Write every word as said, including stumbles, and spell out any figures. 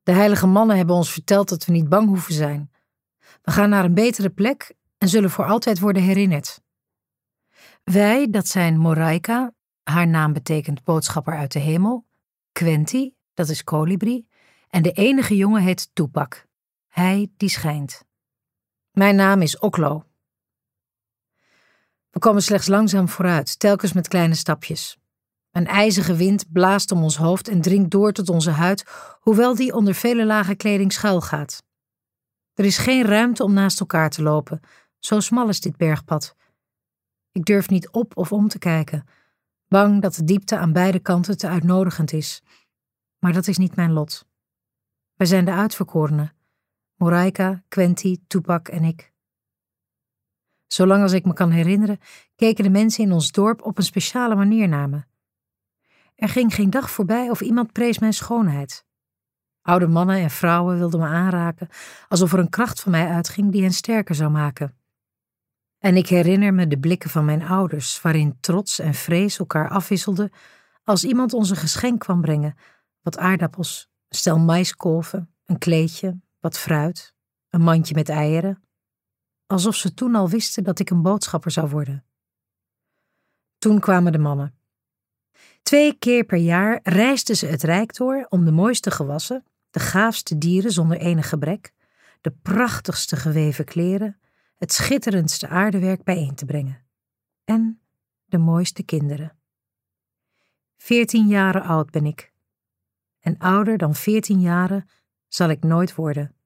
De heilige mannen hebben ons verteld dat we niet bang hoeven zijn. We gaan naar een betere plek en zullen voor altijd worden herinnerd. Wij, dat zijn Moraika, haar naam betekent boodschapper uit de hemel, Quenti, dat is kolibrie, en de enige jongen heet Tupac, hij die schijnt. Mijn naam is Oklo. We komen slechts langzaam vooruit, telkens met kleine stapjes. Een ijzige wind blaast om ons hoofd en dringt door tot onze huid, hoewel die onder vele lagen kleding schuilgaat. Er is geen ruimte om naast elkaar te lopen, zo smal is dit bergpad. Ik durf niet op of om te kijken, bang dat de diepte aan beide kanten te uitnodigend is. Maar dat is niet mijn lot. Wij zijn de uitverkorenen, Moraika, Quenti, Tupac en ik. Zolang als ik me kan herinneren, keken de mensen in ons dorp op een speciale manier naar me. Er ging geen dag voorbij of iemand prees mijn schoonheid. Oude mannen en vrouwen wilden me aanraken, alsof er een kracht van mij uitging die hen sterker zou maken. En ik herinner me de blikken van mijn ouders, waarin trots en vrees elkaar afwisselden als iemand ons een geschenk kwam brengen, wat aardappels, een stel maiskolven, een kleedje, wat fruit, een mandje met eieren, alsof ze toen al wisten dat ik een boodschapper zou worden. Toen kwamen de mannen. Twee keer per jaar reisden ze het rijk door om de mooiste gewassen, de gaafste dieren zonder enig gebrek, de prachtigste geweven kleren, het schitterendste aardewerk bijeen te brengen. En de mooiste kinderen. Veertien jaren oud ben ik. En ouder dan veertien jaren zal ik nooit worden.